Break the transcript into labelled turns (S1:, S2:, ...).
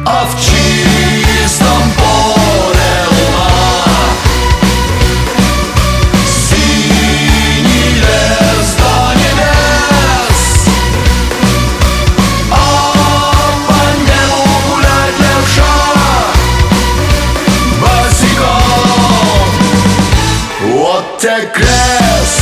S1: А в чистом поле луна, синий лес до небес, а по небу гулять левша босиком. Вот те крест